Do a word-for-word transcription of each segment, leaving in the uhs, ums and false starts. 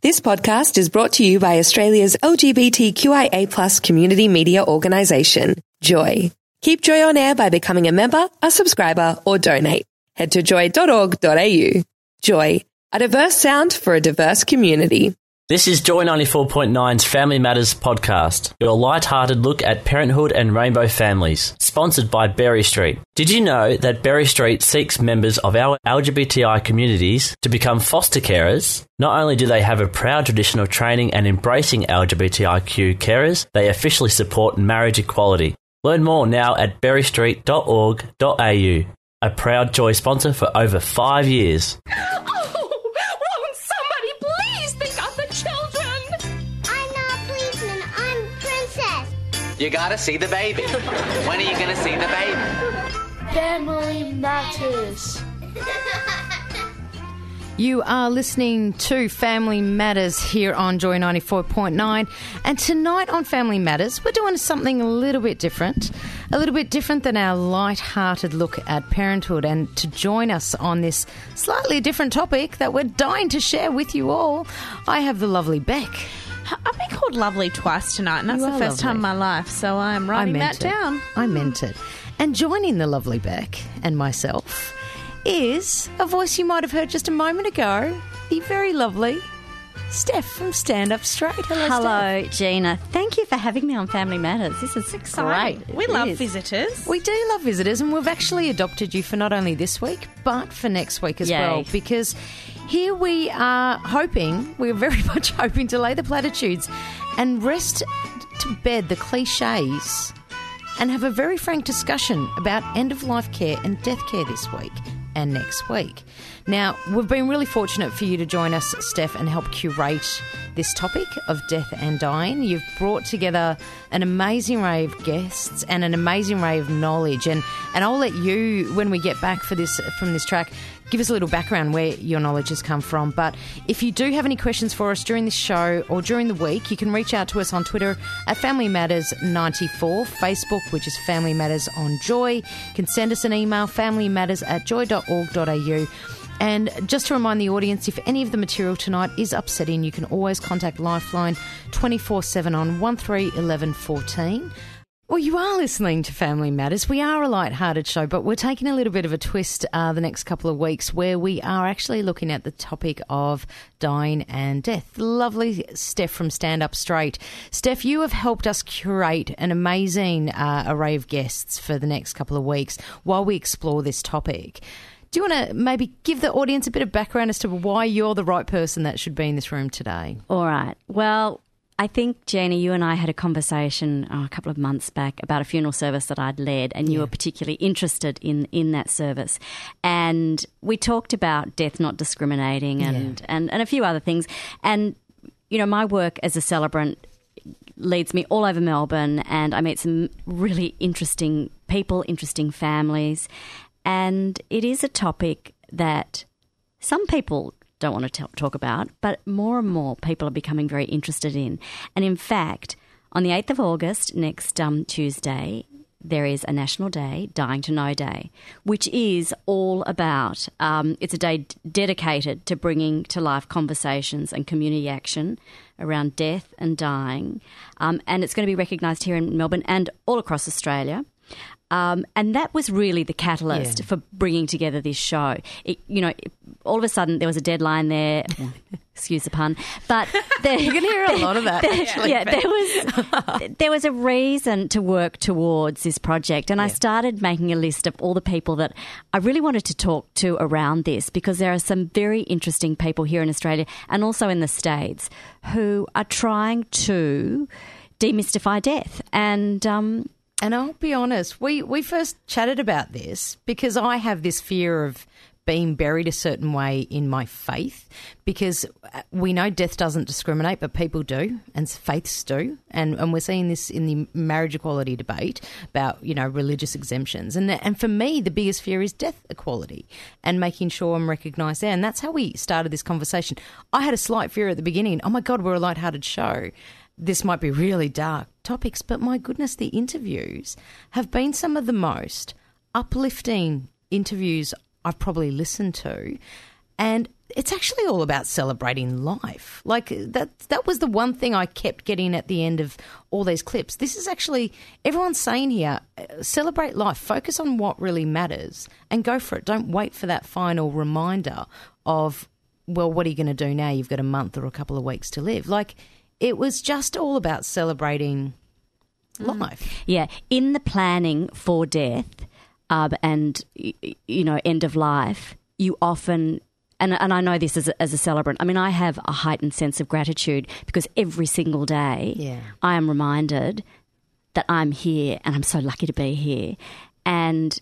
This podcast is brought to you by Australia's L G B T Q I A plus community media organisation, Joy. Keep Joy on air by becoming a member, a subscriber, or donate. Head to joy dot org dot a u. Joy, a diverse sound for a diverse community. This is Joy ninety-four point nine's Family Matters podcast, your light-hearted look at parenthood and rainbow families, sponsored by Berry Street. Did you know that Berry Street seeks members of our L G B T I communities to become foster carers? Not only do they have a proud tradition of training and embracing L G B T I Q carers, they officially support marriage equality. Learn more now at berry street dot org dot a u, a proud Joy sponsor for over five years. You gotta see the baby. When are you gonna see the baby? Family Matters. You are listening to Family Matters here on Joy ninety-four point nine. And tonight on Family Matters, we're doing something a little bit different. A little bit different than our light-hearted look at parenthood. And to join us on this slightly different topic that we're dying to share with you all, I have the lovely Beck. I've been called lovely twice tonight, and that's the first lovely. time in my life, so I'm writing that it. down. I meant it. And joining the lovely Beck and myself is a voice you might have heard just a moment ago, the very lovely Steph from Stand Up Straight. Hello, Hello, Steph. Gina. Thank you for having me on Family Matters. This is exciting. Great. We it love is. visitors. We do love visitors, and we've actually adopted you for not only this week, but for next week as Yay. well, because here we are hoping, we're very much hoping to lay the platitudes and rest to bed the cliches and have a very frank discussion about end-of-life care and death care this week and next week. Now, we've been really fortunate for you to join us, Steph, and help curate this topic of death and dying. You've brought together an amazing array of guests and an amazing array of knowledge. And, and I'll let you, when we get back for this from this track, give us a little background where your knowledge has come from. But if you do have any questions for us during this show or during the week, you can reach out to us on Twitter at Family Matters ninety-four, Facebook, which is Family Matters on Joy. You can send us an email, familymatters at joy dot org dot a u. And just to remind the audience, if any of the material tonight is upsetting, you can always contact Lifeline twenty-four seven on one three one one one four. Well, you are listening to Family Matters. We are a light-hearted show, but we're taking a little bit of a twist uh, the next couple of weeks where we are actually looking at the topic of dying and death. Lovely Steph from Stand Up Straight. Steph, you have helped us curate an amazing uh, array of guests for the next couple of weeks while we explore this topic. Do you want to maybe give the audience a bit of background as to why you're the right person that should be in this room today? All right. Well, I think, Gina, you and I had a conversation oh, a couple of months back about a funeral service that I'd led, and you yeah. were particularly interested in, in that service. And we talked about death not discriminating and, yeah. and, and a few other things. And, you know, my work as a celebrant leads me all over Melbourne, and I meet some really interesting people, interesting families. And it is a topic that some people don't want to t- talk about, but more and more people are becoming very interested in. And in fact, on the eighth of August, next um, Tuesday, there is a National Day, Dying to Know Day, which is all about, um, it's a day d- dedicated to bringing to life conversations and community action around death and dying. Um, and it's going to be recognised here in Melbourne and all across Australia. Um, and that was really the catalyst yeah. for bringing together this show. It, you know, it, all of a sudden there was a deadline there. Excuse the pun, but there, you can hear a lot of that. There, actually, yeah, there was there was a reason to work towards this project, and yeah. I started making a list of all the people that I really wanted to talk to around this, because there are some very interesting people here in Australia and also in the States who are trying to demystify death. And um, And I'll be honest, we, we first chatted about this because I have this fear of being buried a certain way in my faith, because we know death doesn't discriminate, but people do, and faiths do. And, and we're seeing this in the marriage equality debate about, you know, religious exemptions. And, and for me, the biggest fear is death equality and making sure I'm recognised there. And that's how we started this conversation. I had a slight fear at the beginning. Oh, my God, we're a lighthearted show. This might be really dark topics, but my goodness, the interviews have been some of the most uplifting interviews I've probably listened to. And it's actually all about celebrating life. Like that that was the one thing I kept getting at the end of all these clips. This is actually, everyone's saying here, celebrate life, focus on what really matters and go for it. Don't wait for that final reminder of, well, what are you going to do now? You've got a month or a couple of weeks to live. Like, it was just all about celebrating mm. life. Yeah, in the planning for death um, and, you know, end of life, you often... And, and I know this as a, as a celebrant. I mean, I have a heightened sense of gratitude because every single day yeah. I am reminded that I'm here and I'm so lucky to be here. And,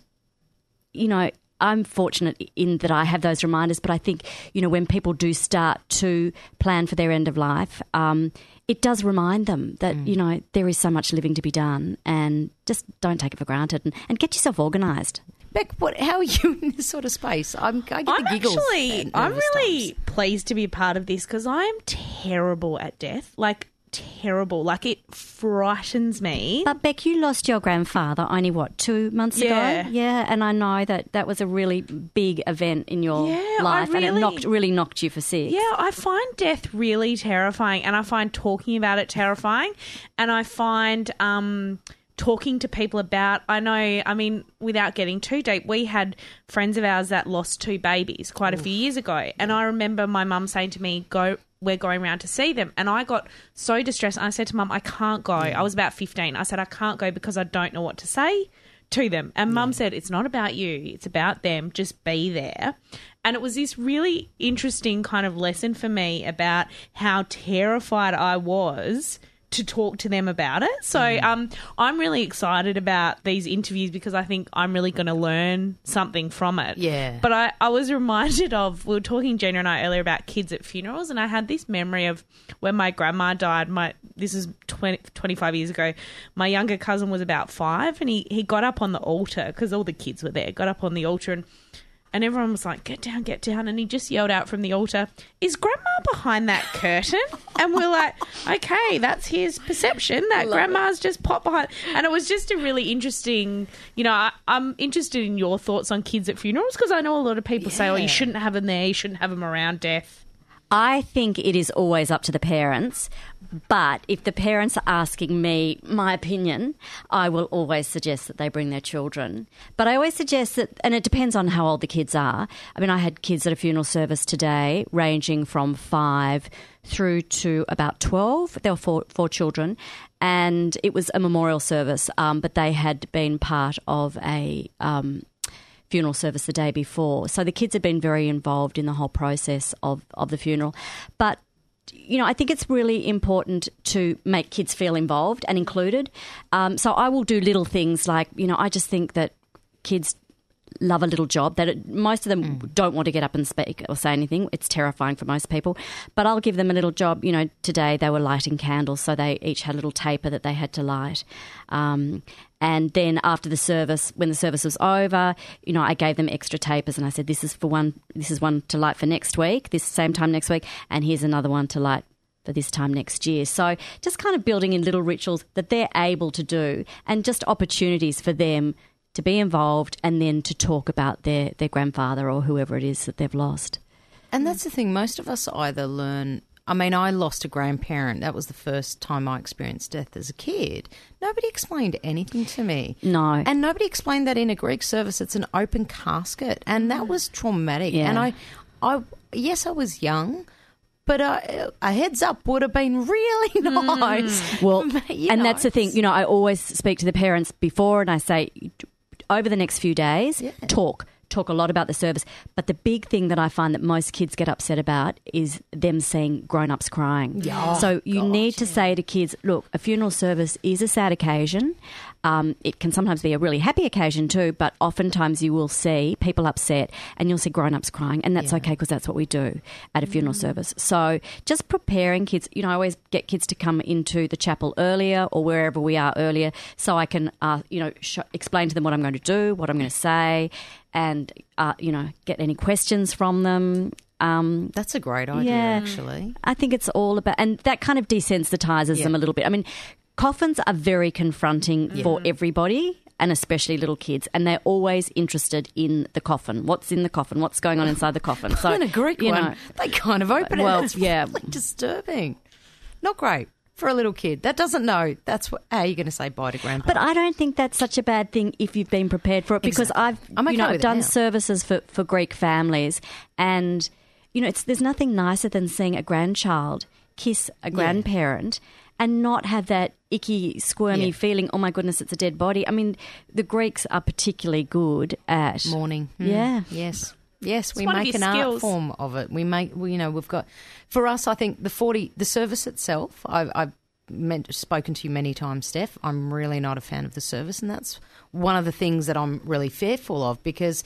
you know, I'm fortunate in that I have those reminders, but I think, you know, when people do start to plan for their end of life, um, it does remind them that, mm. you know, there is so much living to be done and just don't take it for granted and, and get yourself organised. Beck, what, how are you in this sort of space? I'm, I get I'm the giggles. Actually, I'm really times. pleased to be a part of this because I'm terrible at death. Like, terrible. Like, it frightens me. But, Beck, you lost your grandfather only, what, two months yeah. ago? Yeah. And I know that that was a really big event in your yeah, life really, and it knocked, really knocked you for six. Yeah, I find death really terrifying and I find talking about it terrifying and I find... um. talking to people about, I know, I mean, without getting too deep, we had friends of ours that lost two babies quite a few years ago. And I remember my mum saying to me, go, we're going round to see them. And I got so distressed. And I said to Mum, I can't go. I was about fifteen. I said, I can't go because I don't know what to say to them. And Mum said, it's not about you. It's about them. Just be there. And it was this really interesting kind of lesson for me about how terrified I was to talk to them about it. So mm. um, I'm really excited about these interviews because I think I'm really going to learn something from it. Yeah. But I, I was reminded of, we were talking, Gina and I, earlier about kids at funerals, and I had this memory of when my grandma died. My This is twenty, twenty-five years ago. My younger cousin was about five and he, he got up on the altar because all the kids were there, got up on the altar and And everyone was like, get down, get down. And he just yelled out from the altar, is Grandma behind that curtain? And we're like, okay, that's his perception, that Grandma's it. just popped behind. And it was just a really interesting, you know, I, I'm interested in your thoughts on kids at funerals because I know a lot of people yeah. say, oh, you shouldn't have them there, you shouldn't have them around death. I think it is always up to the parents, but if the parents are asking me my opinion, I will always suggest that they bring their children. But I always suggest that, and it depends on how old the kids are. I mean, I had kids at a funeral service today ranging from five through to about twelve. There were four, four children, and it was a memorial service, um, but they had been part of a... Um, funeral service the day before. So the kids had been very involved in the whole process of, of the funeral. But, you know, I think it's really important to make kids feel involved and included. Um, so I will do little things like, you know, I just think that kids love a little job that it, most of them mm. don't want to get up and speak or say anything. It's terrifying for most people. But I'll give them a little job. You know, today they were lighting candles, so they each had a little taper that they had to light. Um, and then after the service, when the service was over, you know, I gave them extra tapers and I said, this is for one, this is one to light for next week, this same time next week, and here's another one to light for this time next year. So just kind of building in little rituals that they're able to do and just opportunities for them to be involved and then to talk about their, their grandfather or whoever it is that they've lost. And that's the thing, most of us either learn... I mean, I lost a grandparent. That was the first time I experienced death as a kid. Nobody explained anything to me. No. And nobody explained that in a Greek service. It's an open casket. And that was traumatic. Yeah. And I, I, yes, I was young, but a, a heads up would have been really nice. Mm. Well, you and know, that's the thing. You know, I always speak to the parents before and I say... over the next few days, yeah. talk. Talk a lot about the service. But the big thing that I find that most kids get upset about is them seeing grown-ups crying. Yeah. So you gosh, need to yeah. say to kids, look, a funeral service is a sad occasion. Um, it can sometimes be a really happy occasion too, but oftentimes you will see people upset and you'll see grown-ups crying, and that's yeah. okay because that's what we do at a funeral mm. service. So just preparing kids, you know, I always get kids to come into the chapel earlier or wherever we are earlier so I can, uh, you know, sh- explain to them what I'm going to do, what I'm going to say, and, uh, you know, get any questions from them. Um, That's a great idea, yeah, actually. I think it's all about, and that kind of desensitises yeah. them a little bit. I mean, coffins are very confronting yeah. for everybody. and especially little kids, and they're always interested in the coffin. What's in the coffin? What's going on inside the coffin? So, in a Greek you one, know, they kind of open well, it. It's yeah. really disturbing. Not great for a little kid that doesn't know that's what, how you're going to say bye to grandpa. But I don't think that's such a bad thing if you've been prepared for it, because Exactly. I've I'm okay you know with I've it done now. services for, for Greek families, and you know it's there's nothing nicer than seeing a grandchild kiss a grandparent and not have that icky, squirmy Yeah. feeling, oh my goodness, it's a dead body. I mean, the Greeks are particularly good at Mourning. Mm. Yeah. Yes. Yes, we one of make your an art skills. form of it. We make, we, you know, we've got, for us, I think the forty, the service itself, I, I've meant, spoken to you many times, Steph, I'm really not a fan of the service, and that's one of the things that I'm really fearful of, because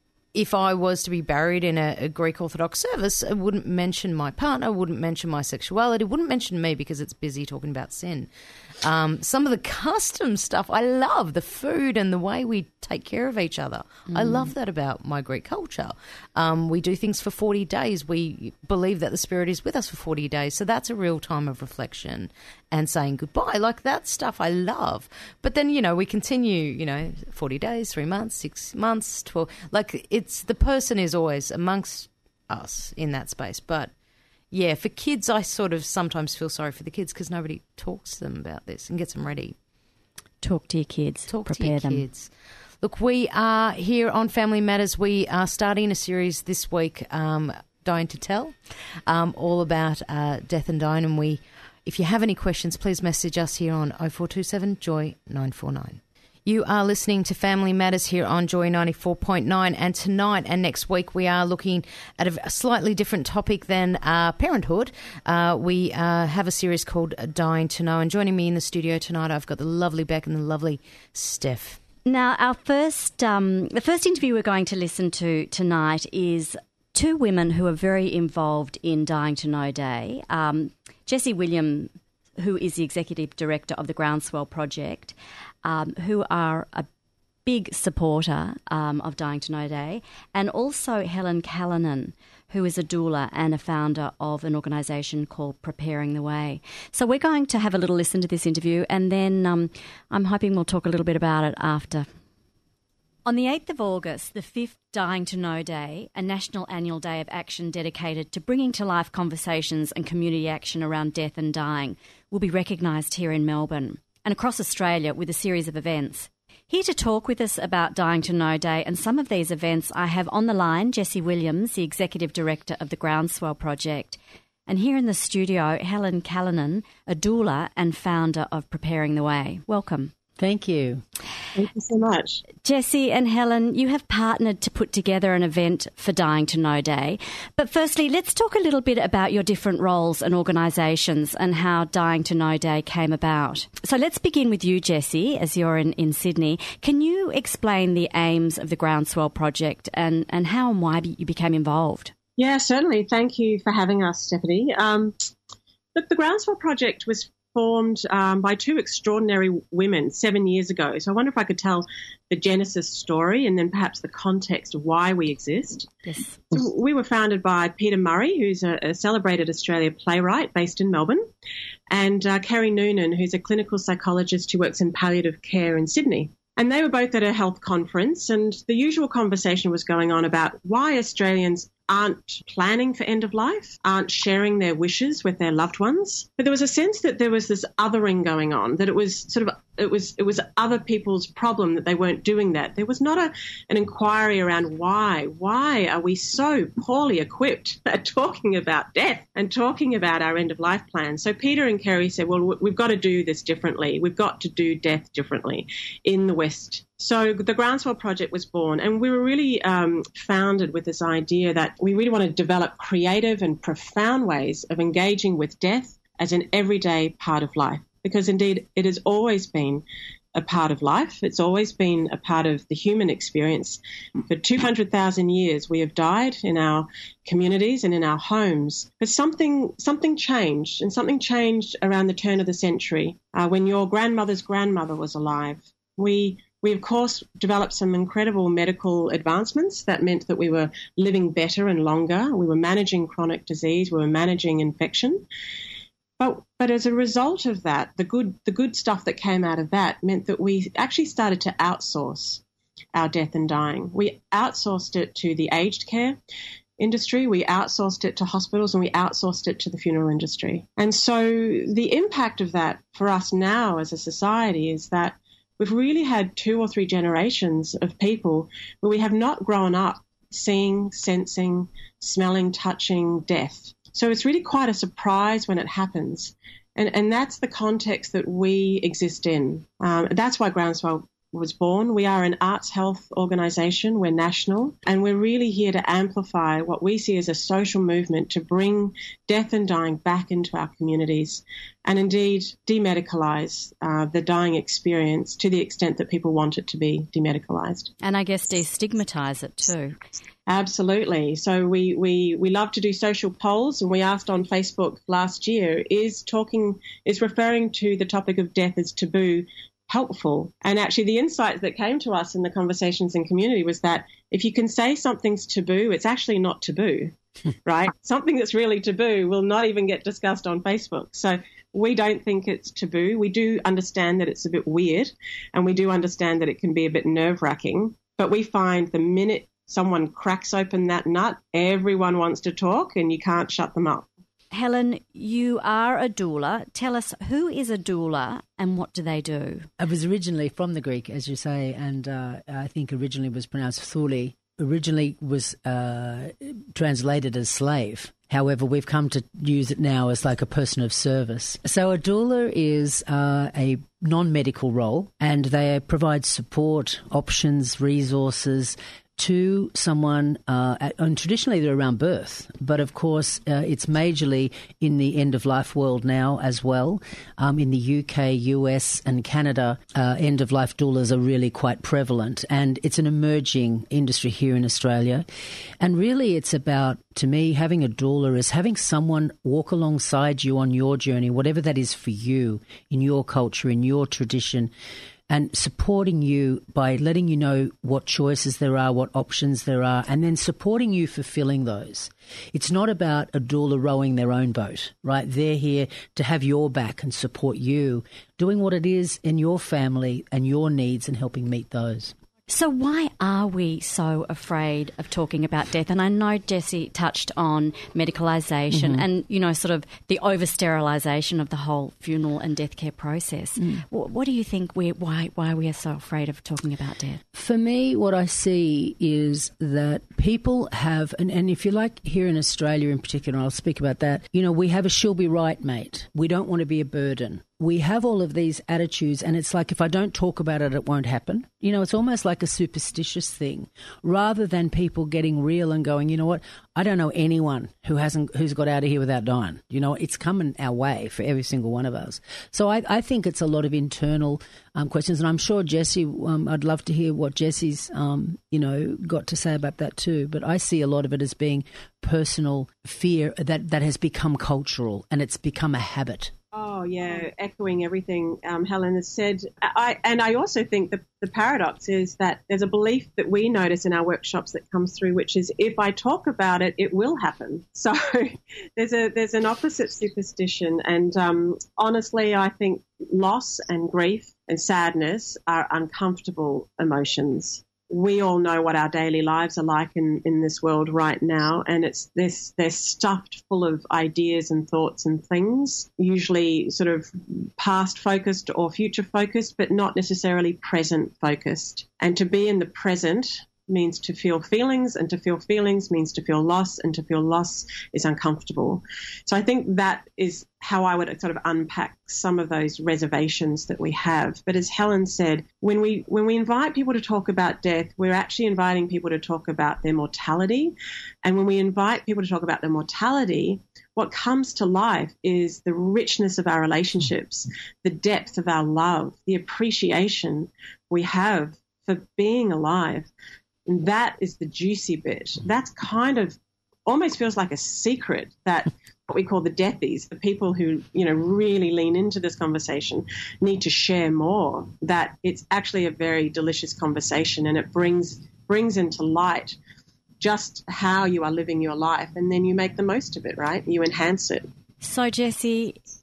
if I was to be buried in a, a Greek Orthodox service, it wouldn't mention my partner, wouldn't mention my sexuality, wouldn't mention me because it's busy talking about sin. Um, some of the custom stuff I love, the food and the way we take care of each other. I love that about my Greek culture. Um, we do things for forty days. We believe that the Spirit is with us for forty days. So that's a real time of reflection and saying goodbye. Like that stuff I love. But then, you know, we continue, you know, forty days, three months, six months, twelve. Like it's the person is always amongst us in that space. But yeah, for kids, I sort of sometimes feel sorry for the kids because nobody talks to them about this and gets them ready. talk to your kids, Talk prepare to your them. kids. Look, we are here on Family Matters. We are starting a series this week, um, Dying to Tell, um, all about uh, death and dying. And we, if you have any questions, please message us here on oh four two seven Joy nine four nine. You are listening to Family Matters here on Joy ninety-four point nine, and tonight and next week we are looking at a slightly different topic than uh, parenthood. Uh, we uh, have a series called Dying to Know, and joining me in the studio tonight I've got the lovely Beck and the lovely Steph. Now, our first, um, the first interview we're going to listen to tonight is two women who are very involved in Dying to Know Day. Um, Jessie Williams, who is the Executive Director of the Groundswell Project, um, who are a big supporter um, of Dying to Know Day, and also Helen Callanan, who is a doula and a founder of an organisation called Preparing the Way. So we're going to have a little listen to this interview, and then um, I'm hoping we'll talk a little bit about it after. On the eighth of August, the fifth Dying to Know Day, a national annual day of action dedicated to bringing to life conversations and community action around death and dying, will be recognised here in Melbourne and across Australia with a series of events. Here to talk with us about Dying to Know Day and some of these events, I have on the line Jessie Williams, the Executive Director of the Groundswell Project, and here in the studio, Helen Callanan, a doula and founder of Preparing the Way. Welcome. Thank you. Thank you so much. Jessie and Helen, you have partnered to put together an event for Dying to Know Day. But firstly, let's talk a little bit about your different roles and organisations and how Dying to Know Day came about. So let's begin with you, Jessie, as you're in, in Sydney. Can you explain the aims of the Groundswell Project and, and how and why you became involved? Yeah, certainly. Thank you for having us, Stephanie. Um, look, the Groundswell Project was formed um, by two extraordinary women seven years ago. So I wonder if I could tell the genesis story and then perhaps the context of why we exist. Yes. So we were founded by Peter Murray, who's a, a celebrated Australian playwright based in Melbourne, and uh, Kerry Noonan, who's a clinical psychologist who works in palliative care in Sydney. And they were both at a health conference, and the usual conversation was going on about why Australians aren't planning for end of life, aren't sharing their wishes with their loved ones. But there was a sense that there was this othering going on, that it was sort of it was it was other people's problem that they weren't doing that. There was not a an inquiry around why. Why are we so poorly equipped at talking about death and talking about our end of life plans? So Peter and Kerry said, well, we've got to do this differently. We've got to do death differently in the West. So the Groundswell Project was born, and we were really um, founded with this idea that we really want to develop creative and profound ways of engaging with death as an everyday part of life, because indeed it has always been a part of life. It's always been a part of the human experience. For two hundred thousand years, we have died in our communities and in our homes. But something something changed, and something changed around the turn of the century uh, when your grandmother's grandmother was alive. We We, of course, developed some incredible medical advancements that meant that we were living better and longer. We were managing chronic disease. We were managing infection. But but as a result of that, the good the good stuff that came out of that meant that we actually started to outsource our death and dying. We outsourced it to the aged care industry, we outsourced it to hospitals, and we outsourced it to the funeral industry. And so the impact of that for us now as a society is that we've really had two or three generations of people where we have not grown up seeing, sensing, smelling, touching death. So it's really quite a surprise when it happens. And, and that's the context that we exist in. Um, that's why Groundswell was born. We are an arts health organisation. We're national, and we're really here to amplify what we see as a social movement to bring death and dying back into our communities and indeed demedicalise uh, the dying experience to the extent that people want it to be demedicalised. And I guess destigmatise it too. Absolutely. So we, we, we love to do social polls, and we asked on Facebook last year, is talking, is referring to the topic of death as taboo helpful? And actually the insight that came to us in the conversations in community was that if you can say something's taboo, it's actually not taboo, right? Something that's really taboo will not even get discussed on Facebook. So we don't think it's taboo. We do understand that it's a bit weird, and we do understand that it can be a bit nerve-wracking, but we find the minute someone cracks open that nut, everyone wants to talk and you can't shut them up. Helen, you are a doula. Tell us, who is a doula and what do they do? It was originally from the Greek, as you say, and uh, I think originally was pronounced thuli. Originally was uh, translated as slave. However, we've come to use it now as like a person of service. So a doula is uh, a non-medical role, and they provide support, options, resources to someone, uh, at, and traditionally they're around birth, but of course uh, it's majorly in the end-of-life world now as well. Um, in the U K, U S and Canada, uh, end-of-life doulas are really quite prevalent, and it's an emerging industry here in Australia. And really it's about, to me, having a doula is having someone walk alongside you on your journey, whatever that is for you, in your culture, in your tradition, and supporting you by letting you know what choices there are, what options there are, and then supporting you fulfilling those. It's not about a doula rowing their own boat, right? They're here to have your back and support you, doing what it is in your family and your needs and helping meet those. So why are we so afraid of talking about death? And I know Jessie touched on medicalisation mm-hmm. and, you know, sort of the over-sterilisation of the whole funeral and death care process. Mm. What, what do you think, we, why, why we are so afraid of talking about death? For me, what I see is that people have, and, and if you like here in Australia in particular, I'll speak about that, you know, we have a she'll be right, mate. We don't want to be a burden. We have all of these attitudes, and it's like if I don't talk about it, it won't happen. You know, it's almost like a superstitious thing, rather than people getting real and going, you know what, I don't know anyone who hasn't who's got out of here without dying. You know, it's coming our way for every single one of us. So I, I think it's a lot of internal um, questions, and I'm sure Jessie, um, I'd love to hear what Jessie's, um, you know, got to say about that too. But I see a lot of it as being personal fear that, that has become cultural, and it's become a habit. Oh, yeah, echoing everything um, Helen has said. I, and I also think the, the paradox is that there's a belief that we notice in our workshops that comes through, which is if I talk about it, it will happen. So there's a there's an opposite superstition. And um, honestly, I think loss and grief and sadness are uncomfortable emotions. We all know what our daily lives are like in, in this world right now, and it's this they're stuffed full of ideas and thoughts and things, usually sort of past focused or future focused, but not necessarily present focused. And to be in the present means to feel feelings, and to feel feelings means to feel loss, and to feel loss is uncomfortable. So I think that is how I would sort of unpack some of those reservations that we have. But as Helen said, when we when we invite people to talk about death, we're actually inviting people to talk about their mortality. And when we invite people to talk about their mortality, what comes to life is the richness of our relationships, the depth of our love, the appreciation we have for being alive. And that is the juicy bit. That's kind of almost feels like a secret that what we call the deathies, the people who, you know, really lean into this conversation, need to share more, that it's actually a very delicious conversation, and it brings brings into light just how you are living your life, and then you make the most of it, right? You enhance it. So, Jessie,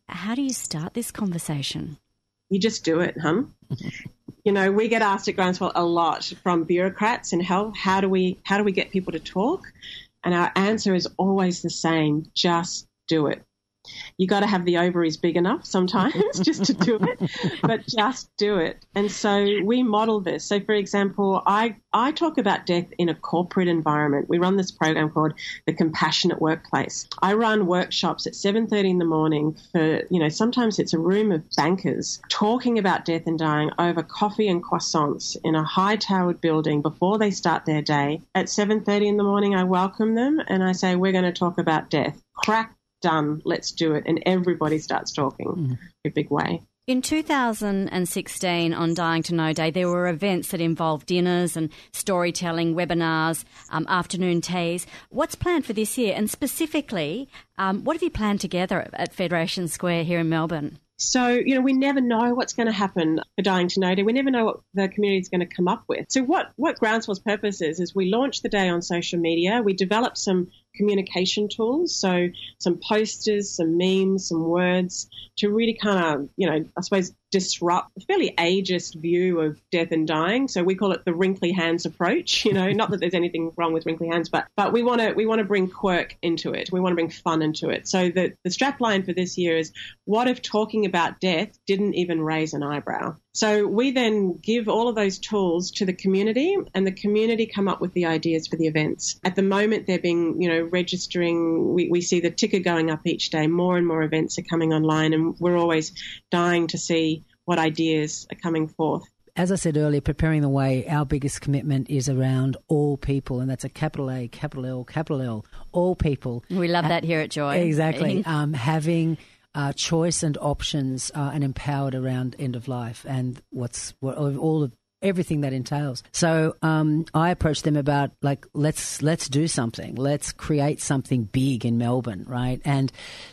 how do you start this conversation? You just do it, hun. You know, we get asked at Groundswell a lot from bureaucrats in health, how do we how do we get people to talk? And our answer is always the same, just do it. You got to have the ovaries big enough sometimes just to do it, but just do it. And so we model this. So, for example, I, I talk about death in a corporate environment. We run this program called the Compassionate Workplace. I run workshops at seven thirty in the morning for, you know, sometimes it's a room of bankers talking about death and dying over coffee and croissants in a high-towered building before they start their day. At seven thirty in the morning, I welcome them and I say, we're going to talk about death. Crack done, let's do it, and everybody starts talking mm. in a big way. In two thousand sixteen, on Dying to Know Day, there were events that involved dinners and storytelling, webinars, um, afternoon teas. What's planned for this year? And specifically, um, what have you planned together at Federation Square here in Melbourne? So, you know, we never know what's going to happen for Dying to Know Day. We never know what the community is going to come up with. So what, what Groundswell's purpose is, is we launch the day on social media. We develop some communication tools, so some posters, some memes, some words to really kind of, you know, I suppose disrupt a fairly ageist view of death and dying. So we call it the wrinkly hands approach, you know, not that there's anything wrong with wrinkly hands, but but we want to we want to bring quirk into it. We want to bring fun into it. So the, the strap line for this year is, what if talking about death didn't even raise an eyebrow? So we then give all of those tools to the community, and the community come up with the ideas for the events. At the moment, they're being, you know, registering. We, we see the ticker going up each day. More and more events are coming online, and we're always dying to see what ideas are coming forth. As I said earlier, preparing the way, our biggest commitment is around all people, and that's a capital A, capital L, capital L, all people. We love uh, that here at Joy. Exactly. um, having Uh, choice and options uh, and empowered around end of life and what's what, all of everything that entails. So um, I approached them about like let's let's do something, let's create something big in Melbourne, right? And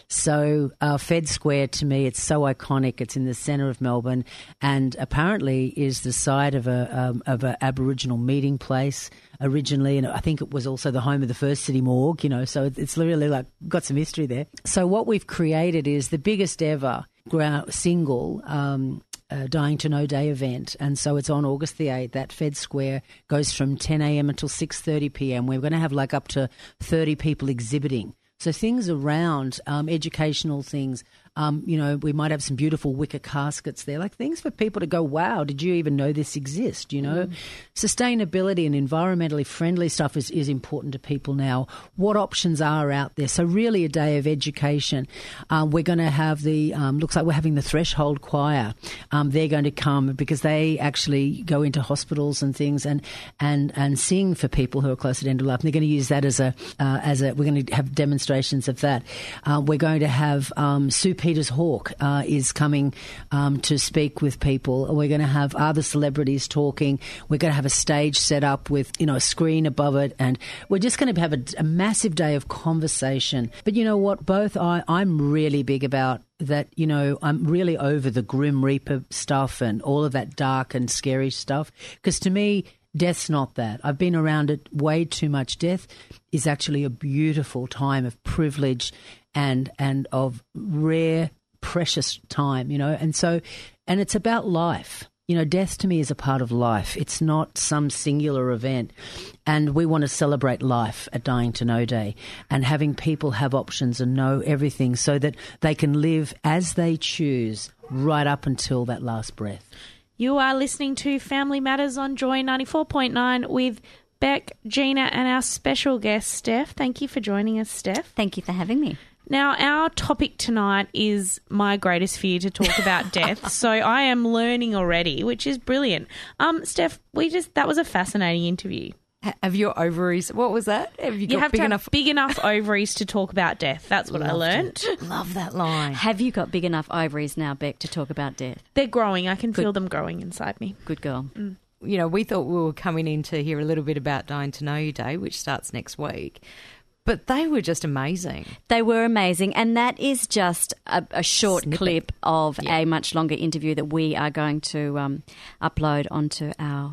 so uh, Fed Square, to me, it's so iconic. It's in the centre of Melbourne, and apparently is the site of a um, of an Aboriginal meeting place originally, and I think it was also the home of the first city morgue. You know, so it's really like got some history there. So what we've created is the biggest ever ground, single. Um, Uh, Dying to Know Day event, and so it's on August the eighth at Fed Square. Goes from ten a.m. until six thirty p.m. We're going to have like up to thirty people exhibiting. So things around um, educational things. Um, you know, we might have some beautiful wicker caskets there, like things for people to go, wow, did you even know this exists? You know, mm. Sustainability and environmentally friendly stuff is, is important to people now. What options are out there? So really a day of education. Um, we're going to have the, um, looks like we're having the Threshold Choir. Um, they're going to come because they actually go into hospitals and things and, and, and sing for people who are close to the end of life. And they're going to use that as a, uh, as a, we're going to have demonstrations of that. Uh, we're going to have um, Sue Peters Hawke uh, is coming um, to speak with people. We're going to have other celebrities talking. We're going to have a stage set up with, you know, a screen above it, and we're just going to have a, a massive day of conversation. But you know what? Both I, I'm really big about that. You know, I'm really over the Grim Reaper stuff and all of that dark and scary stuff, because to me, death's not that. I've been around it way too much. Death is actually a beautiful time of privilege and and of rare, precious time, you know. And so, and it's about life. You know, death to me is a part of life. It's not some singular event. And we want to celebrate life at Dying to Know Day and having people have options and know everything so that they can live as they choose right up until that last breath. You are listening to Family Matters on Joy ninety-four point nine with Beck, Gina, and our special guest, Steph. Thank you for joining us, Steph. Thank you for having me. Now, our topic tonight is my greatest fear, to talk about death. So I am learning already, which is brilliant. Um, Steph, we just that was a fascinating interview. Have your ovaries, what was that? Have you, you got have big to enough have big enough ovaries to talk about death. That's what I learned. It. Love that line. Have you got big enough ovaries now, Beck, to talk about death? They're growing. I can Good. feel them growing inside me. Good girl. Mm. You know, we thought we were coming in to hear a little bit about Dying to Know You Day, which starts next week. But they were just amazing. They were amazing. And that is just a, a short Snippet. clip of yeah. a much longer interview that we are going to um, upload onto our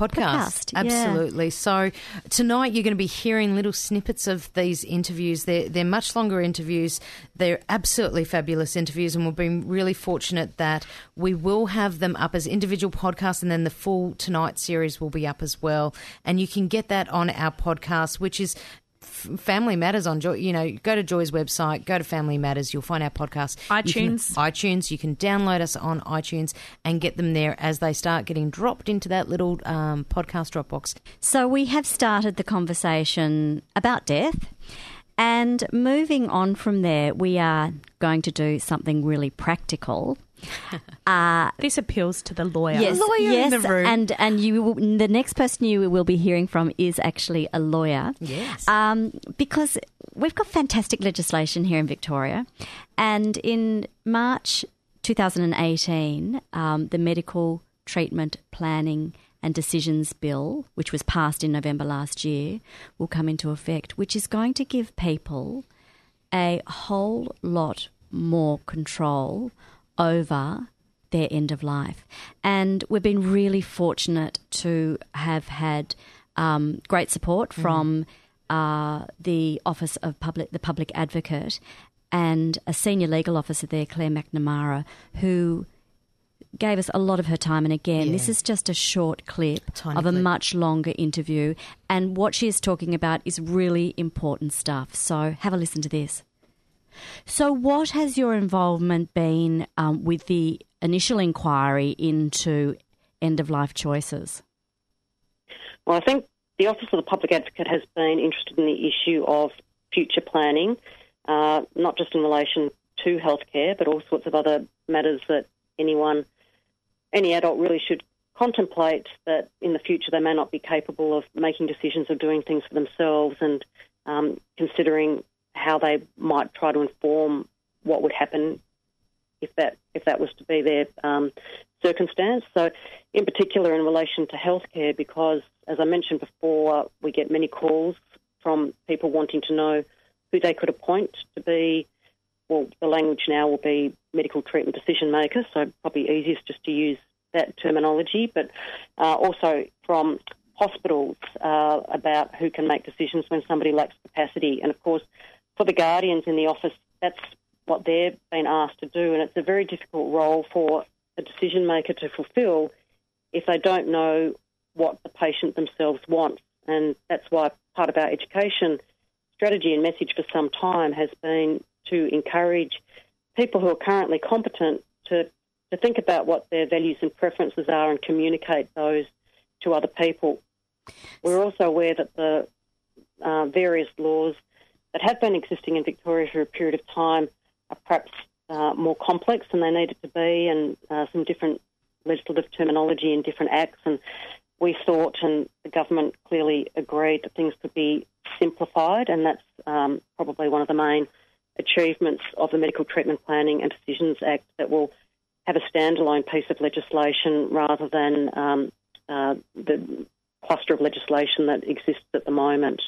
podcast. Podcast, yeah. Absolutely. So tonight you're going to be hearing little snippets of these interviews. They're, they're much longer interviews. They're absolutely fabulous interviews, and we've been really fortunate that we will have them up as individual podcasts, and then the full Tonight series will be up as well. And you can get that on our podcast, which is Family Matters on Joy. You know, go to Joy's website, go to Family Matters, you'll find our podcast. iTunes. You can, iTunes. You can download us on iTunes and get them there as they start getting dropped into that little um, podcast Dropbox. So we have started the conversation about death, and moving on from there, we are going to do something really practical. Uh, this appeals to the lawyer. Yes, lawyer yes, in the room. and and you, will, the next person you will be hearing from is actually a lawyer. Yes, um, because we've got fantastic legislation here in Victoria, and in March twenty eighteen, um, the Medical Treatment Planning and Decisions Bill, which was passed in November last year, will come into effect, which is going to give people a whole lot more control over their end of life. And we've been really fortunate to have had um, great support from mm. uh, the Office of Public, the Public Advocate, and a senior legal officer there, Claire McNamara, who gave us a lot of her time. And again, yeah. this is just a short clip Tiny of a clip. much longer interview. And what she is talking about is really important stuff. So have a listen to this. So what has your involvement been um, with the initial inquiry into end-of-life choices? Well, I think the Office of the Public Advocate has been interested in the issue of future planning, uh, not just in relation to healthcare, but all sorts of other matters that anyone, any adult really should contemplate, that in the future they may not be capable of making decisions or doing things for themselves, and um, considering how they might try to inform what would happen if that if that was to be their um, circumstance. So in particular in relation to healthcare, because as I mentioned before, we get many calls from people wanting to know who they could appoint to be, well, the language now will be medical treatment decision makers, so probably easiest just to use that terminology, but uh, also from hospitals uh, about who can make decisions when somebody lacks capacity. And of course, for the guardians in the office, that's what they've been asked to do, and it's a very difficult role for a decision maker to fulfil if they don't know what the patient themselves wants. And that's why part of our education strategy and message for some time has been to encourage people who are currently competent to, to think about what their values and preferences are and communicate those to other people. We're also aware that the uh, various laws that have been existing in Victoria for a period of time are perhaps uh, more complex than they needed to be, and uh, some different legislative terminology in different acts. And we thought, and the government clearly agreed, that things could be simplified, and that's um, probably one of the main achievements of the Medical Treatment Planning and Decisions Act, that will have a standalone piece of legislation rather than um, uh, the cluster of legislation that exists at the moment.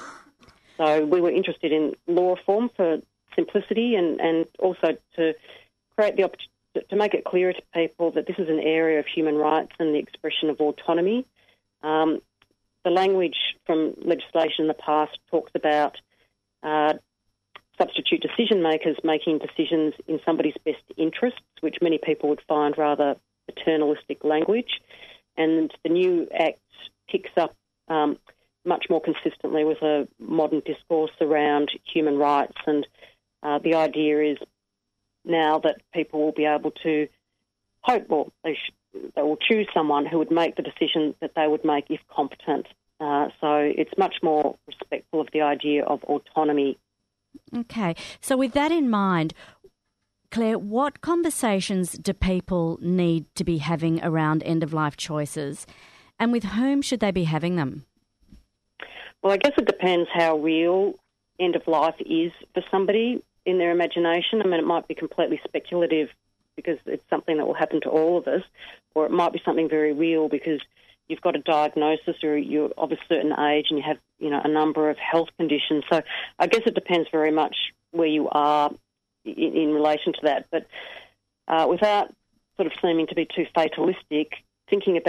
So we were interested in law reform for simplicity, and, and also to create the opportunity to make it clearer to people that this is an area of human rights and the expression of autonomy. Um, the language from legislation in the past talks about uh, substitute decision makers making decisions in somebody's best interests, which many people would find rather paternalistic language. And the new Act picks up um, much more consistently with a modern discourse around human rights, and uh, the idea is now that people will be able to hope, or they, sh- they will choose someone who would make the decision that they would make if competent. Uh, so it's much more respectful of the idea of autonomy. Okay, so with that in mind, Claire, what conversations do people need to be having around end-of-life choices, and with whom should they be having them? Well, I guess it depends how real end-of-life is for somebody in their imagination. I mean, it might be completely speculative because it's something that will happen to all of us, or it might be something very real because you've got a diagnosis or you're of a certain age and you have, you know, a number of health conditions. So I guess it depends very much where you are in, in relation to that. But uh, without sort of seeming to be too fatalistic, thinking about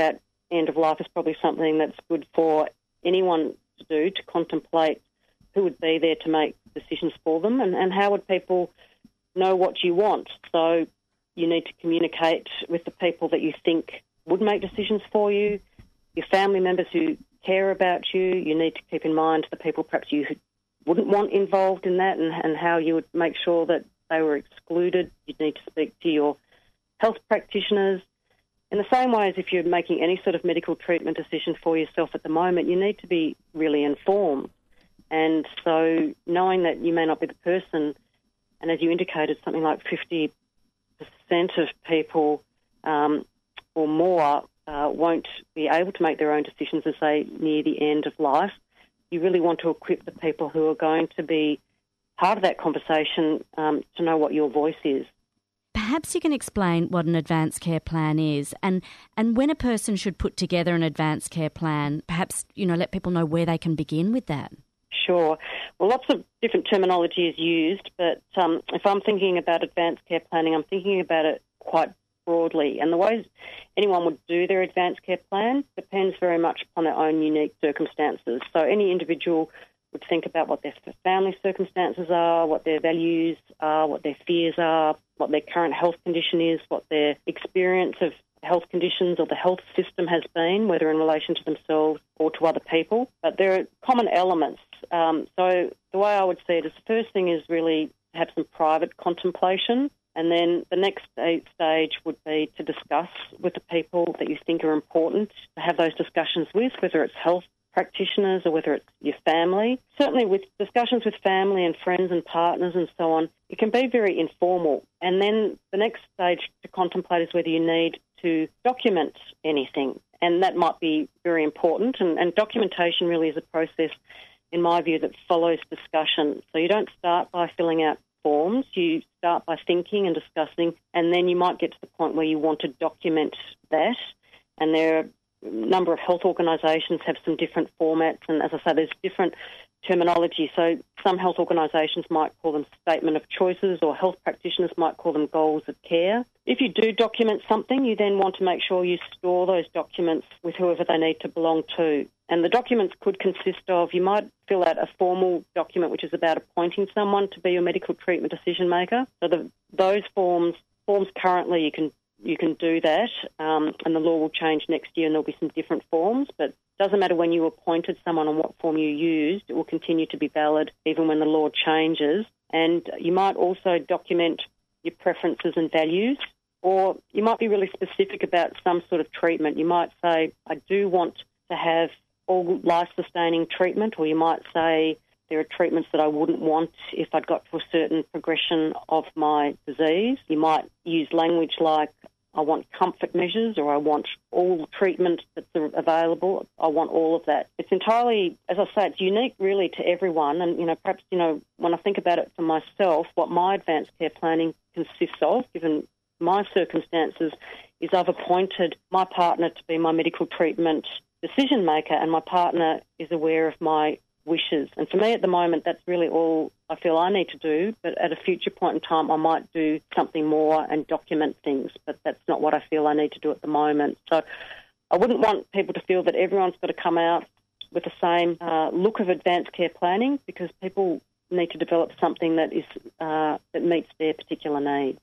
end of life is probably something that's good for anyone to do, to contemplate who would be there to make decisions for them, and, and how would people know what you want. So you need to communicate with the people that you think would make decisions for you, your family members who care about you. You need to keep in mind the people perhaps you wouldn't want involved in that, and, and how you would make sure that they were excluded. You'd need to speak to your health practitioners. In the same way as if you're making any sort of medical treatment decision for yourself at the moment, you need to be really informed. And so knowing that you may not be the person, and as you indicated, something like fifty percent of people um, or more uh, won't be able to make their own decisions as they near the end of life, you really want to equip the people who are going to be part of that conversation um, to know what your voice is. Perhaps you can explain what an advanced care plan is, and, and when a person should put together an advanced care plan, perhaps, you know, let people know where they can begin with that. Sure. Well, lots of different terminology is used, but um, if I'm thinking about advanced care planning, I'm thinking about it quite broadly. And the ways anyone would do their advanced care plan depends very much upon their own unique circumstances. So any individual would think about what their family circumstances are, what their values are, what their fears are, what their current health condition is, what their experience of health conditions or the health system has been, whether in relation to themselves or to other people. But there are common elements. Um, so the way I would see it is the first thing is really to have some private contemplation, and then the next stage would be to discuss with the people that you think are important, to have those discussions with, whether it's health practitioners or whether it's your family. Certainly with discussions with family and friends and partners and so on, it can be very informal. And then the next stage to contemplate is whether you need to document anything, and that might be very important. And, and documentation really is a process, in my view, that follows discussion. So you don't start by filling out forms, you start by thinking and discussing, and then you might get to the point where you want to document that. And there are a number of health organisations have some different formats, and as I say, there's different terminology. So some health organisations might call them statement of choices, or health practitioners might call them goals of care. If you do document something, you then want to make sure you store those documents with whoever they need to belong to. And the documents could consist of, you might fill out a formal document which is about appointing someone to be your medical treatment decision maker. So the, those forms, forms currently you can you can do that, um, and the law will change next year and there'll be some different forms, but it doesn't matter when you appointed someone and what form you used, it will continue to be valid even when the law changes. And you might also document your preferences and values, or you might be really specific about some sort of treatment. You might say, I do want to have all life-sustaining treatment, or you might say, there are treatments that I wouldn't want if I'd got to a certain progression of my disease. You might use language like, I want comfort measures, or I want all treatment that's available. I want all of that. It's entirely, as I say, it's unique really to everyone. And, you know, perhaps, you know, when I think about it for myself, what my advanced care planning consists of, given my circumstances, is I've appointed my partner to be my medical treatment decision maker, and my partner is aware of my wishes. And for me at the moment, that's really all I feel I need to do, but at a future point in time I might do something more and document things, but that's not what I feel I need to do at the moment. So I wouldn't want people to feel that everyone's got to come out with the same uh, look of advanced care planning, because people need to develop something that is uh, that meets their particular needs.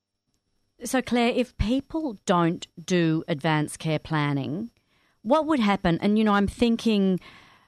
So Claire, if people don't do advanced care planning, what would happen? And, you know, I'm thinking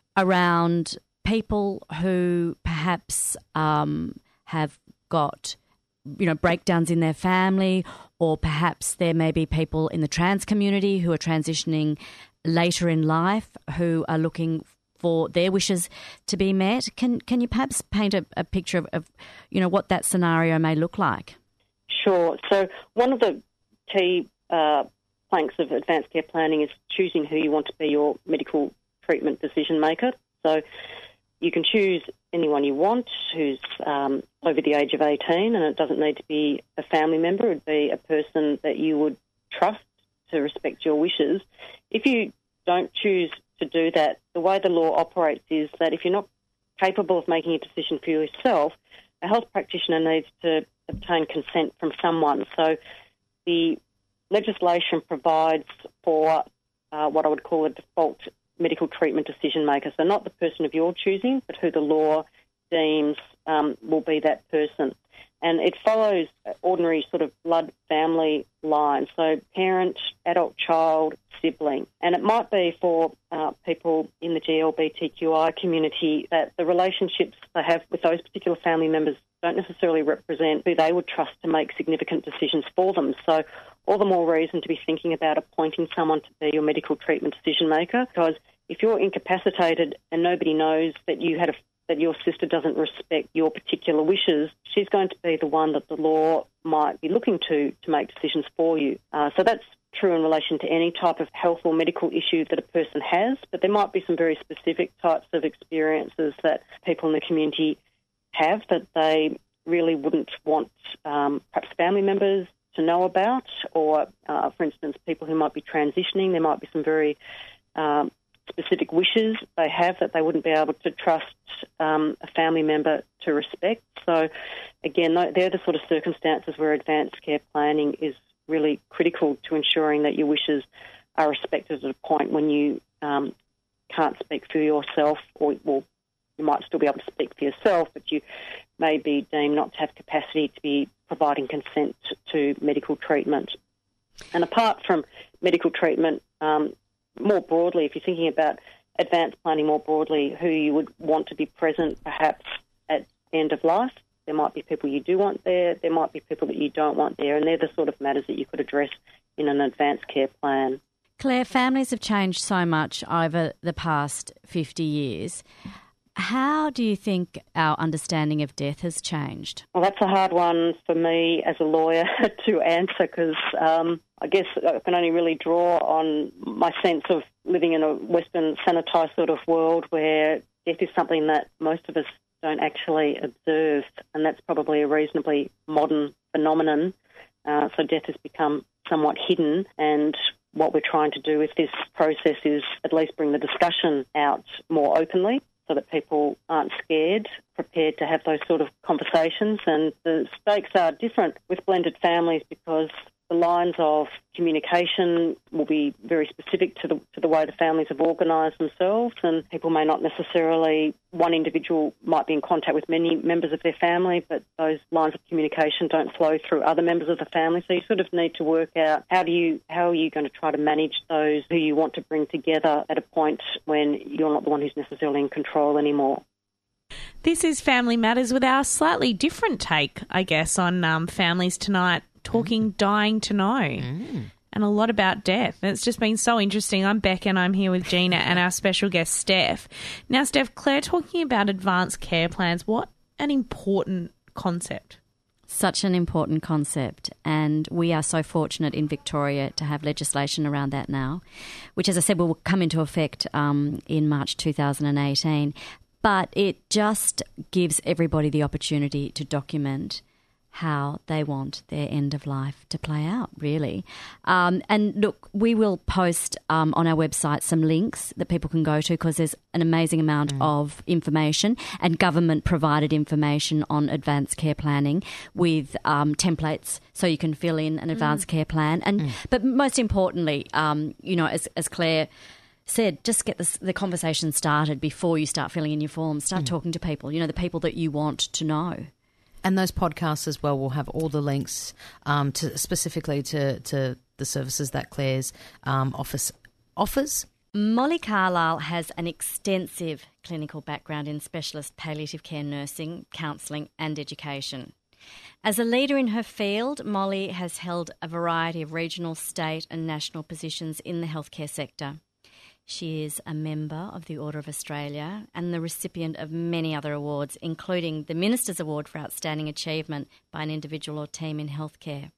around people who perhaps um, have got, you know, breakdowns in their family, or perhaps there may be people in the trans community who are transitioning later in life who are looking for their wishes to be met. Can can you perhaps paint a, a picture of, of, you know, what that scenario may look like? Sure. So one of the key uh, planks of advanced care planning is choosing who you want to be your medical treatment decision maker. So you can choose anyone you want who's um, over the age of eighteen, and it doesn't need to be a family member. It would be a person that you would trust to respect your wishes. If you don't choose to do that, the way the law operates is that if you're not capable of making a decision for yourself, a health practitioner needs to obtain consent from someone. So the legislation provides for uh, what I would call a default medical treatment decision maker. So not the person of your choosing, but who the law deems um, will be that person. And it follows ordinary sort of blood family lines, so parent, adult child, sibling. And it might be for uh, people in the G L B T Q I community that the relationships they have with those particular family members don't necessarily represent who they would trust to make significant decisions for them. So all the more reason to be thinking about appointing someone to be your medical treatment decision maker, because if you're incapacitated and nobody knows that you had a that your sister doesn't respect your particular wishes, she's going to be the one that the law might be looking to to make decisions for you. Uh, so that's true in relation to any type of health or medical issue that a person has, but there might be some very specific types of experiences that people in the community have that they really wouldn't want um, perhaps family members to know about, or, uh, for instance, people who might be transitioning. There might be some very um, specific wishes they have that they wouldn't be able to trust um, a family member to respect. So, again, they're the sort of circumstances where advanced care planning is really critical to ensuring that your wishes are respected at a point when you um, can't speak for yourself, or well, you might still be able to speak for yourself, but you may be deemed not to have capacity to be providing consent to medical treatment. And apart from medical treatment, um, more broadly, if you're thinking about advanced planning more broadly, who you would want to be present perhaps at the end of life, there might be people you do want there, there might be people that you don't want there, and they're the sort of matters that you could address in an advanced care plan. Claire, families have changed so much over the past fifty years. How do you think our understanding of death has changed? Well, that's a hard one for me as a lawyer to answer, because um, I guess I can only really draw on my sense of living in a Western sanitised sort of world where death is something that most of us don't actually observe, and that's probably a reasonably modern phenomenon. Uh, so death has become somewhat hidden, and what we're trying to do with this process is at least bring the discussion out more openly, so that people aren't scared, prepared to have those sort of conversations. And the stakes are different with blended families because the lines of communication will be very specific to the to the way the families have organised themselves, and people may not necessarily, one individual might be in contact with many members of their family, but those lines of communication don't flow through other members of the family. So you sort of need to work out how do you how are you going to try to manage those who you want to bring together at a point when you're not the one who's necessarily in control anymore. This is Family Matters with our slightly different take, I guess, on um, families tonight, talking mm. dying to know mm. and a lot about death. And it's just been so interesting. I'm Beck and I'm here with Gina and our special guest, Steph. Now, Steph, Claire, talking about advanced care plans, what an important concept. Such an important concept, and we are so fortunate in Victoria to have legislation around that now, which, as I said, will come into effect um, in March two thousand eighteen. But it just gives everybody the opportunity to document how they want their end of life to play out, really. Um, and look, we will post um, on our website some links that people can go to, because there's an amazing amount mm. of information and government-provided information on advanced care planning with um, templates so you can fill in an advanced mm. care plan. And mm. But most importantly, um, you know, as, as Claire said, just get this, the conversation started before you start filling in your forms. Start mm. talking to people, you know, the people that you want to know. And those podcasts as well will have all the links um, to specifically to, to the services that Claire's um, office offers. Molly Carlisle has an extensive clinical background in specialist palliative care nursing, counselling and education. As a leader in her field, Molly has held a variety of regional, state and national positions in the healthcare sector. She is a member of the Order of Australia and the recipient of many other awards, including the Minister's Award for Outstanding Achievement by an Individual or Team in Healthcare.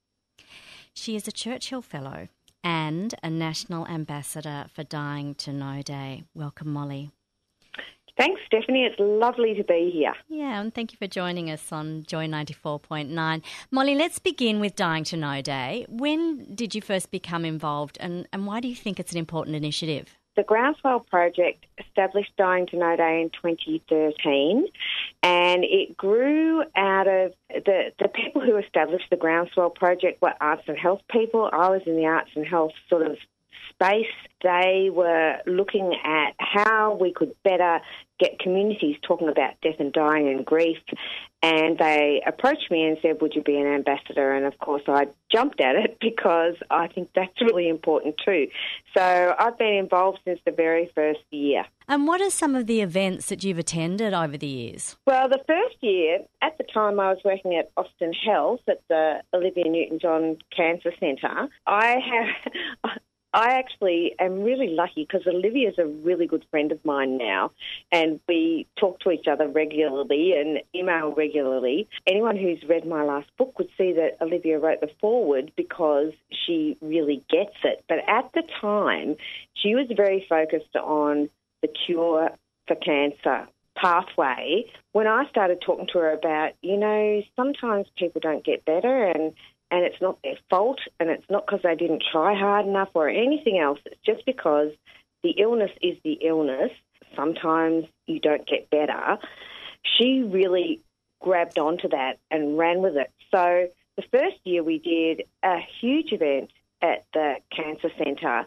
She is a Churchill Fellow and a National Ambassador for Dying to Know Day. Welcome, Molly. Thanks, Stephanie. It's lovely to be here. Yeah, and thank you for joining us on Joy ninety-four point nine. Molly, let's begin with Dying to Know Day. When did you first become involved, and, and why do you think it's an important initiative? The Groundswell Project established Dying to Know Day in twenty thirteen, and it grew out of the, the people who established the Groundswell Project were arts and health people. I was in the arts and health sort of space. They were looking at how we could better get communities talking about death and dying and grief. And they approached me and said, would you be an ambassador? And, of course, I jumped at it because I think that's really important too. So I've been involved since the very first year. And what are some of the events that you've attended over the years? Well, the first year, at the time I was working at Austin Health at the Olivia Newton-John Cancer Centre, I have... I actually am really lucky because Olivia's a really good friend of mine now, and we talk to each other regularly and email regularly. Anyone who's read my last book would see that Olivia wrote the foreword because she really gets it. But at the time, she was very focused on the cure for cancer pathway. When I started talking to her about, you know, sometimes people don't get better and And it's not their fault, and it's not because they didn't try hard enough or anything else. It's just because the illness is the illness. Sometimes you don't get better. She really grabbed onto that and ran with it. So the first year we did a huge event at the Cancer Centre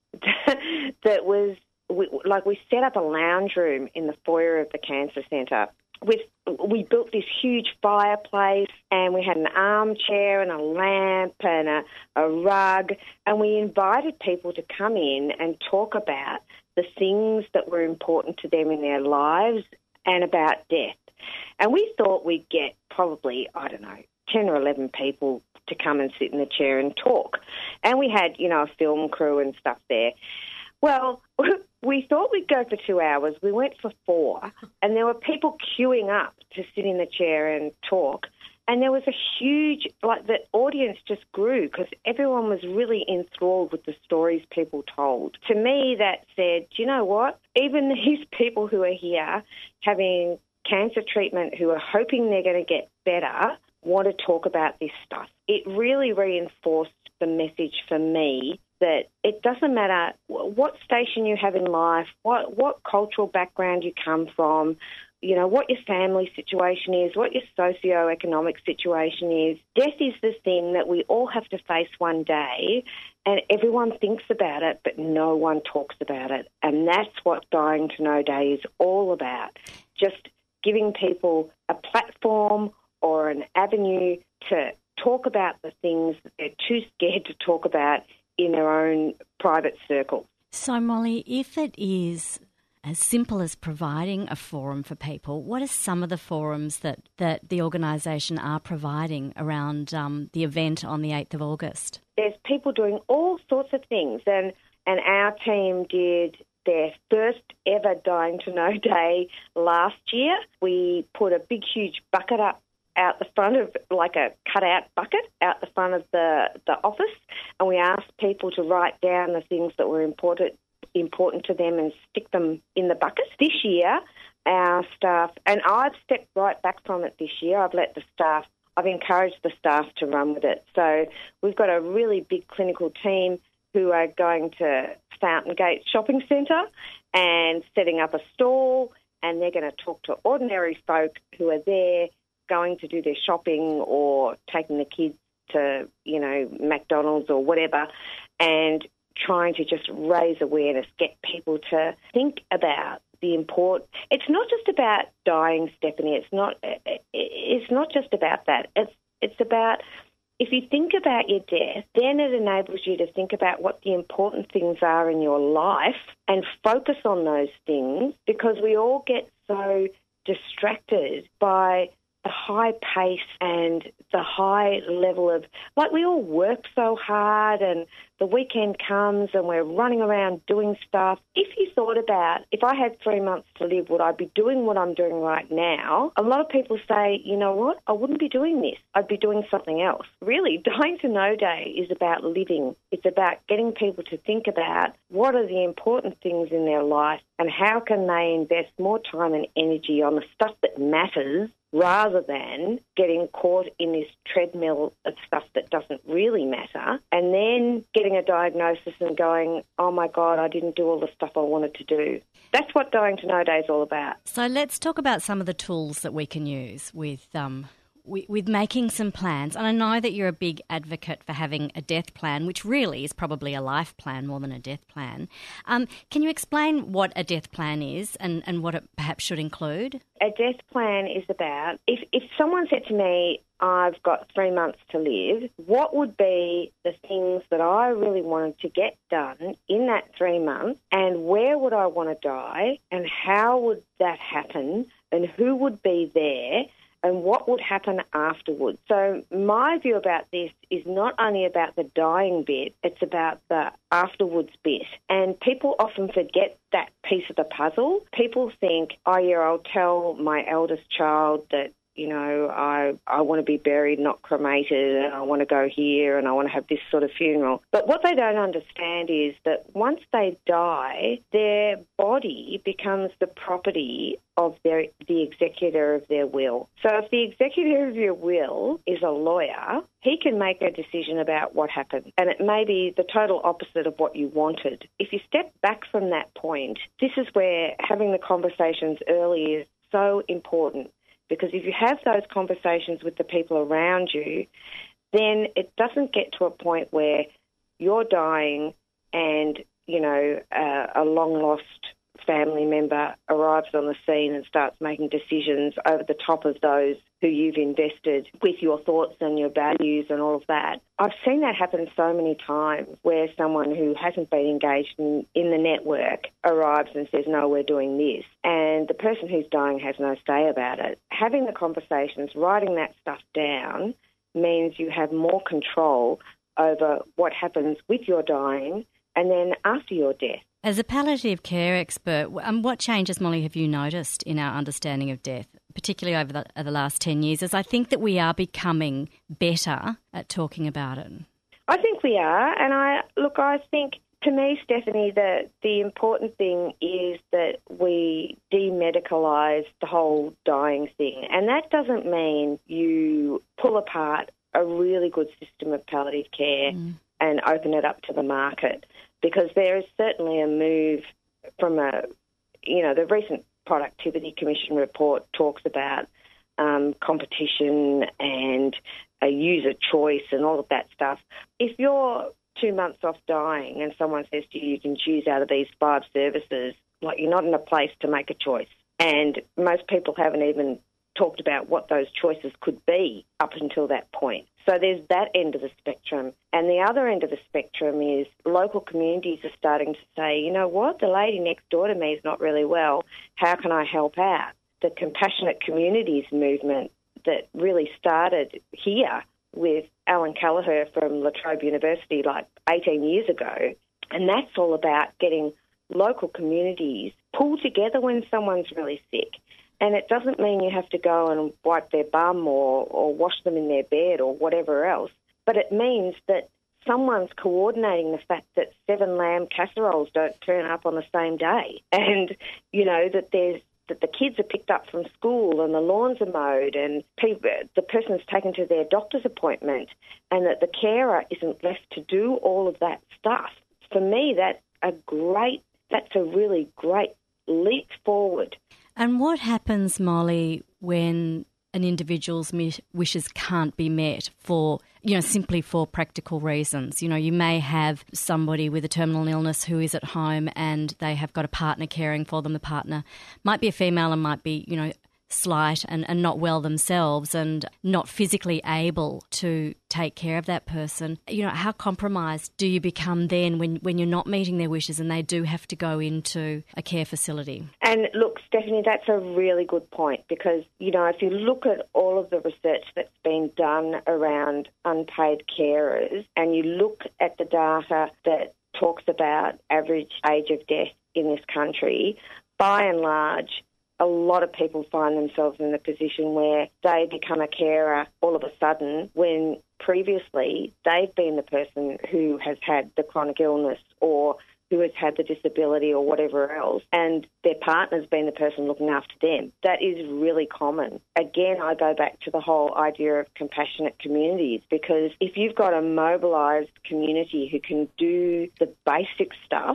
that was, we, like we set up a lounge room in the foyer of the Cancer Centre. With, we built this huge fireplace and we had an armchair and a lamp and a, a rug, and we invited people to come in and talk about the things that were important to them in their lives and about death. And we thought we'd get probably, I don't know, ten or eleven people to come and sit in the chair and talk. And we had, you know, a film crew and stuff there. Well, we thought we'd go for two hours. We went for four, and there were people queuing up to sit in the chair and talk. And there was a huge, like, the audience just grew because everyone was really enthralled with the stories people told. To me, that said, do you know what? Even these people who are here having cancer treatment, who are hoping they're going to get better, want to talk about this stuff. It really reinforced the message for me that it doesn't matter what station you have in life, what what cultural background you come from, you know, what your family situation is, what your socio-economic situation is. Death is the thing that we all have to face one day, and everyone thinks about it, but no one talks about it. And that's what Dying to Know Day is all about, just giving people a platform or an avenue to talk about the things that they're too scared to talk about in their own private circle. So, Molly, if it is as simple as providing a forum for people, what are some of the forums that, that the organisation are providing around um, the event on the eighth of August? There's people doing all sorts of things, and, and our team did their first ever Dying to Know Day last year. We put a big, huge bucket up out the front of, like a cut-out bucket, out the front of the, the office, and we asked people to write down the things that were important important to them and stick them in the bucket. This year, our staff, and I've stepped right back from it this year, I've let the staff, I've encouraged the staff to run with it. So we've got a really big clinical team who are going to Fountain Gate Shopping Centre and setting up a stall, and they're going to talk to ordinary folk who are there going to do their shopping or taking the kids to, you know, McDonald's or whatever, and trying to just raise awareness, get people to think about the import. It's not just about dying, Stephanie. It's not. It's not just about that. It's it's about, if you think about your death, then it enables you to think about what the important things are in your life and focus on those things, because we all get so distracted by the high pace and the high level of, like, we all work so hard and the weekend comes and we're running around doing stuff. If you thought about, if I had three months to live, would I be doing what I'm doing right now? A lot of people say, you know what, I wouldn't be doing this. I'd be doing something else. Really, Dying to Know Day is about living. It's about getting people to think about what are the important things in their life and how can they invest more time and energy on the stuff that matters, rather than getting caught in this treadmill of stuff that doesn't really matter, and then getting a diagnosis and going, oh my God, I didn't do all the stuff I wanted to do. That's what Dying to Know Day is all about. So let's talk about some of the tools that we can use with um, with, with making some plans, and I know that you're a big advocate for having a death plan, which really is probably a life plan more than a death plan. Um, can you explain what a death plan is and, and what it perhaps should include? A death plan is about, if, if someone said to me, I've got three months to live, what would be the things that I really wanted to get done in that three months, and where would I want to die, and how would that happen, and who would be there, and what would happen afterwards. So my view about this is not only about the dying bit, it's about the afterwards bit. And people often forget that piece of the puzzle. People think, oh yeah, I'll tell my eldest child that, you know, I I want to be buried, not cremated, and I want to go here, and I want to have this sort of funeral. But what they don't understand is that once they die, their body becomes the property of their the executor of their will. So if the executor of your will is a lawyer, he can make a decision about what happened, and it may be the total opposite of what you wanted. If you step back from that point, this is where having the conversations early is so important. Because if you have those conversations with the people around you, then it doesn't get to a point where you're dying and, you know, uh, a long-lost family member arrives on the scene and starts making decisions over the top of those who you've invested with your thoughts and your values and all of that. I've seen that happen so many times where someone who hasn't been engaged in, in the network arrives and says, no, we're doing this. And the person who's dying has no say about it. Having the conversations, writing that stuff down means you have more control over what happens with your dying and then after your death. As a palliative care expert, um, what changes, Molly, have you noticed in our understanding of death, particularly over the, uh, the last ten years, as I think that we are becoming better at talking about it? I think we are. And I look, I think, to me, Stephanie, the, the important thing is that we demedicalise the whole dying thing. And that doesn't mean you pull apart a really good system of palliative care mm. and open it up to the market. Because there is certainly a move from a, you know, the recent Productivity Commission report talks about um, competition and a user choice and all of that stuff. If you're two months off dying and someone says to you, you can choose out of these five services, like you're not in a place to make a choice. And most people haven't even talked about what those choices could be up until that point. So there's that end of the spectrum. And the other end of the spectrum is local communities are starting to say, you know what, the lady next door to me is not really well. How can I help out? The Compassionate Communities movement that really started here with Alan Callagher from La Trobe University like eighteen years ago. And that's all about getting local communities pulled together when someone's really sick. And it doesn't mean you have to go and wipe their bum or, or wash them in their bed or whatever else, but it means that someone's coordinating the fact that seven lamb casseroles don't turn up on the same day, and, you know, that there's that the kids are picked up from school and the lawns are mowed and people, the person's taken to their doctor's appointment, and that the carer isn't left to do all of that stuff. For me, that's a great, that's a really great leap forward. And what happens, Molly, when an individual's wishes can't be met for, you know, simply for practical reasons? You know, you may have somebody with a terminal illness who is at home and they have got a partner caring for them. The partner might be a female and might be, you know, slight and, and not well themselves and not physically able to take care of that person. You know, how compromised do you become then when, when you're not meeting their wishes and they do have to go into a care facility? And look, Stephanie, that's a really good point because, you know, if you look at all of the research that's been done around unpaid carers and you look at the data that talks about average age of death in this country, by and large, a lot of people find themselves in a position where they become a carer all of a sudden when previously they've been the person who has had the chronic illness or who has had the disability or whatever else, and their partner's been the person looking after them. That is really common. Again, I go back to the whole idea of compassionate communities because if you've got a mobilised community who can do the basic stuff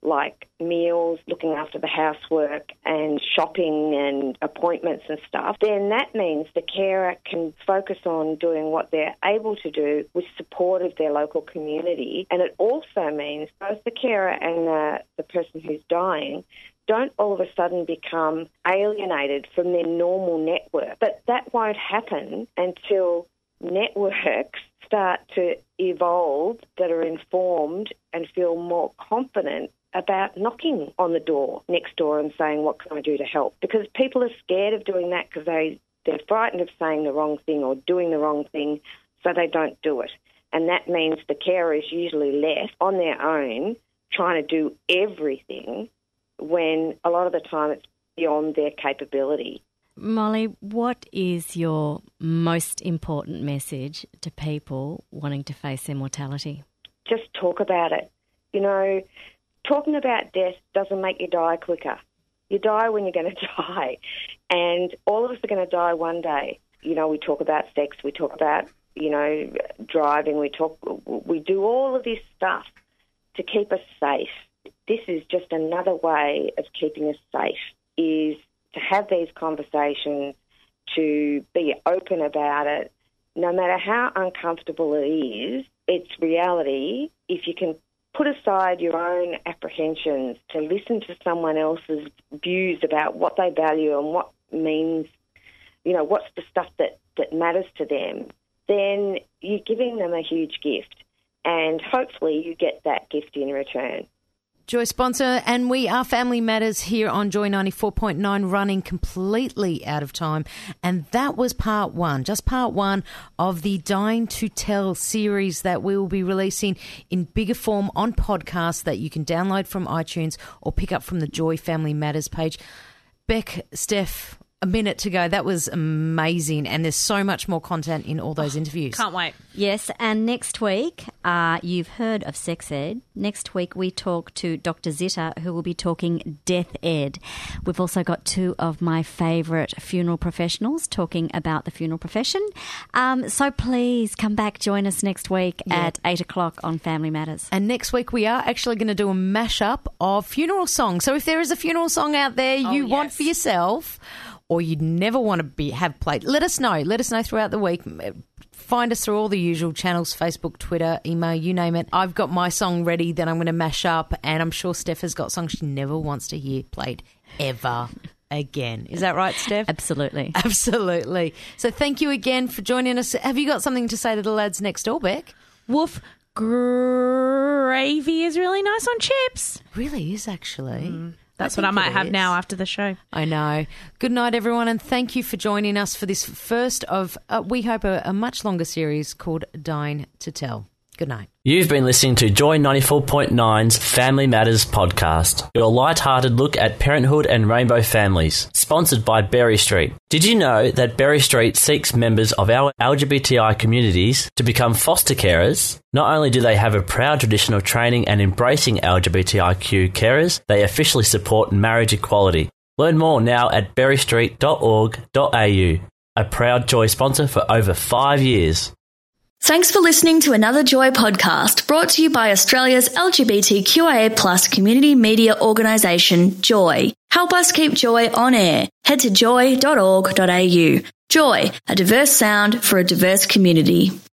like meals, looking after the housework and shopping and appointments and stuff, then that means the carer can focus on doing what they're able to do with support of their local community. And it also means both the carer and the, the person who's dying don't all of a sudden become alienated from their normal network. But that won't happen until networks start to evolve that are informed and feel more confident about knocking on the door next door and saying, what can I do to help? Because people are scared of doing that because they, they're frightened of saying the wrong thing or doing the wrong thing, so they don't do it. And that means the carer is usually left on their own trying to do everything when a lot of the time it's beyond their capability. Molly, what is your most important message to people wanting to face their mortality? Just talk about it. You know, talking about death doesn't make you die quicker. You die when you're going to die. And all of us are going to die one day. You know, we talk about sex, we talk about, you know, driving, we talk, we do all of this stuff to keep us safe. This is just another way of keeping us safe, is to have these conversations, to be open about it. No matter how uncomfortable it is, it's reality. If you can put aside your own apprehensions to listen to someone else's views about what they value and what means, you know, what's the stuff that, that matters to them, then you're giving them a huge gift. And hopefully you get that gift in return. Joy sponsor, and we are Family Matters here on Joy ninety-four point nine, running completely out of time. And that was part one, just part one of the Dying to Tell series that we will be releasing in bigger form on podcasts that you can download from iTunes or pick up from the Joy Family Matters page. Beck, Steph, a minute to go. That was amazing. And there's so much more content in all those interviews. Can't wait. Yes, and next week, uh, you've heard of sex ed. Next week, we talk to Doctor Zitta, who will be talking death ed. We've also got two of my favourite funeral professionals talking about the funeral profession. Um, so please come back, join us next week yeah. at eight o'clock on Family Matters. And next week, we are actually going to do a mashup of funeral songs. So if there is a funeral song out there you oh, yes. want for yourself, or you'd never want to be have played, let us know. Let us know throughout the week. Find us through all the usual channels, Facebook, Twitter, email, you name it. I've got my song ready that I'm going to mash up, and I'm sure Steph has got songs she never wants to hear played ever again. Is that right, Steph? Absolutely. Absolutely. So thank you again for joining us. Have you got something to say to the lads next door, Beck? Woof. Gravy is really nice on chips. Really is, actually. Mm. That's I what I might have now after the show. I know. Good night, everyone, and thank you for joining us for this first of, uh, we hope, a, a much longer series called Dying to Tell. Good night. You've been listening to Joy ninety-four point nine's Family Matters podcast, your light-hearted look at parenthood and rainbow families, sponsored by Berry Street. Did you know that Berry Street seeks members of our L G B T I communities to become foster carers? Not only do they have a proud tradition of training and embracing L G B T I Q carers, they officially support marriage equality. Learn more now at berry street dot org dot a u, a proud Joy sponsor for over five years. Thanks for listening to another Joy podcast brought to you by Australia's L G B T Q I A plus community media organisation, Joy. Help us keep Joy on air. Head to joy dot org dot a u. Joy, a diverse sound for a diverse community.